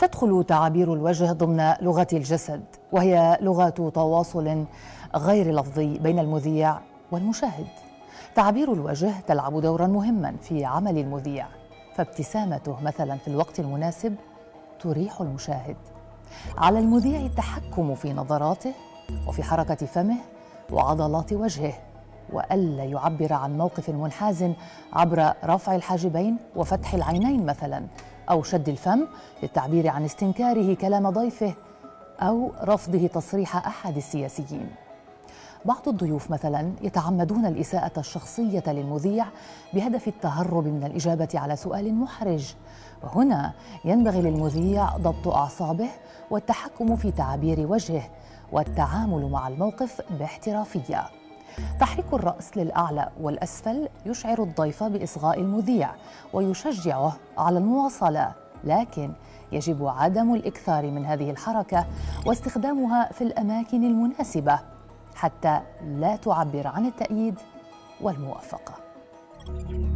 تدخل تعابير الوجه ضمن لغة الجسد، وهي لغة تواصل غير لفظي بين المذيع والمشاهد. تعابير الوجه تلعب دورا مهما في عمل المذيع، فابتسامته مثلا في الوقت المناسب تريح المشاهد. على المذيع التحكم في نظراته وفي حركة فمه وعضلات وجهه، وألا يعبر عن موقف منحاز عبر رفع الحاجبين وفتح العينين مثلا، أو شد الفم للتعبير عن استنكاره كلام ضيفه أو رفضه تصريح أحد السياسيين. بعض الضيوف مثلا يتعمدون الإساءة الشخصية للمذيع بهدف التهرب من الإجابة على سؤال محرج، وهنا ينبغي للمذيع ضبط أعصابه والتحكم في تعابير وجهه والتعامل مع الموقف باحترافية. تحريك الرأس للأعلى والأسفل يشعر الضيف بإصغاء المذيع ويشجعه على المواصلة، لكن يجب عدم الإكثار من هذه الحركة واستخدامها في الأماكن المناسبة حتى لا تعبر عن التأييد والموافقة.